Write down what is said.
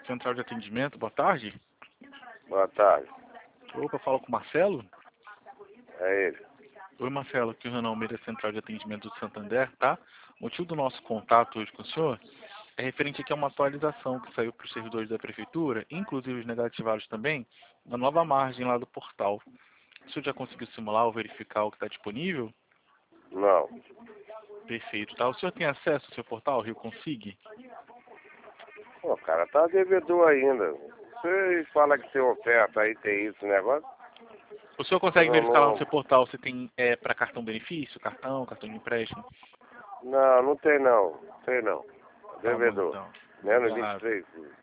Central de atendimento, boa tarde. Boa tarde. Opa, falo com o Marcelo. É ele. Oi, Marcelo, aqui é o Renan Almeida, Central de Atendimento do Santander, tá? O motivo do nosso contato hoje com o senhor é referente aqui a uma atualização que saiu para os servidores da Prefeitura, inclusive os negativados também, da nova margem lá do portal. O senhor já conseguiu simular ou verificar o que está disponível? Não. Perfeito, tá? O senhor tem acesso ao seu portal, Rio Consig? Pô, cara, tá devedor ainda. Você fala que tem oferta aí, tem isso, negócio? O senhor consegue Não, verificar lá no não, seu portal se tem para cartão benefício, cartão de empréstimo? não, não tem não. Tem não. Tá bom Devedor. então. Menos Obrigado. 23.